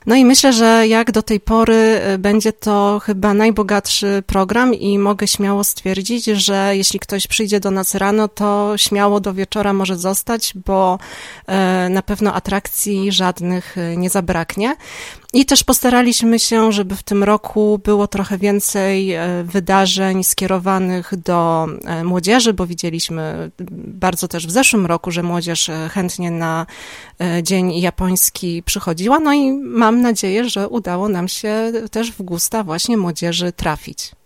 No i myślę, że jak do tej pory będzie to chyba najbogatszy program i mogę śmiało stwierdzić, że jeśli ktoś przyjdzie do nas rano, to śmiało do wieczora może zostać, bo na pewno atrakcji żadnych nie zabraknie. I też postaraliśmy się, żeby w tym roku było trochę więcej wydarzeń skierowanych do młodzieży, bo widzieliśmy bardzo też w zeszłym roku, że młodzież chętnie na Dzień Japoński przychodziła. No i mam nadzieję, że udało nam się też w gusta właśnie młodzieży trafić.